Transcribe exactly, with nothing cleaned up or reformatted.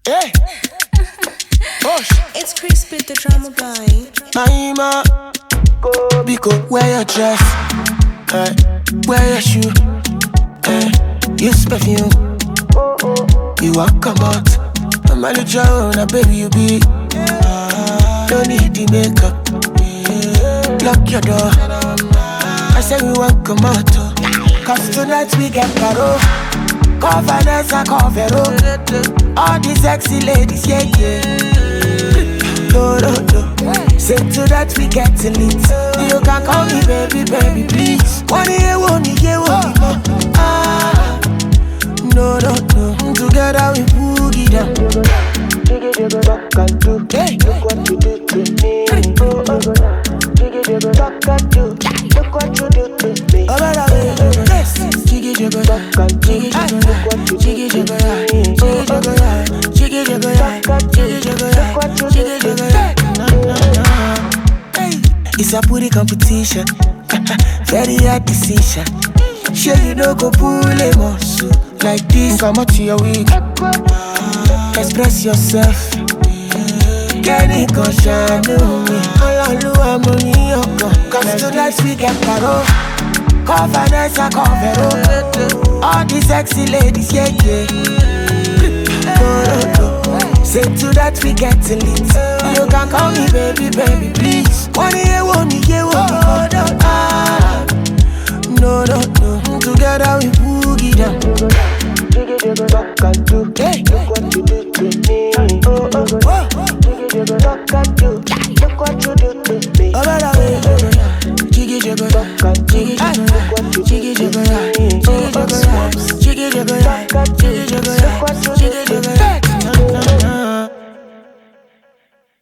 Hey. Push. It's Crispy the drama boy. Naima, go Biko, wear your dress, eh? Wear your shoe, eh? Use perfume, you walk come out. I'm a little now baby you be. Don't need the makeup, lock your door. I say we walk come out, cause tonight we get caro. Confidence and cover. All these sexy ladies, yeah, yeah. No, no, no. Say to that we get to lit. You can call me baby, baby, please. One year, one year, one year. Ah, no, no, no. Together we boogie down. Talk and do. Look what you do to me. Oh, oh, talk and do. Look what you do to me. Oh, by the way, yes. Jiggy jiggy, talk and do. Look what you do to me. Jiggy jiggy, jiggy jiggy, jiggy jiggy. It's a pretty competition, very hard decision. Sure you don't go pull a muscle like this. Come out to your week, express yourself. Get it, cause I know me. All I money, cause tonight we get caro. Confidence and cover. All these sexy ladies, yeah, yeah. No, no, no. Say to that we get to lit. You can call me baby, baby, please. One year, one year, one year. Ah, no, no, no. Together we boogie down.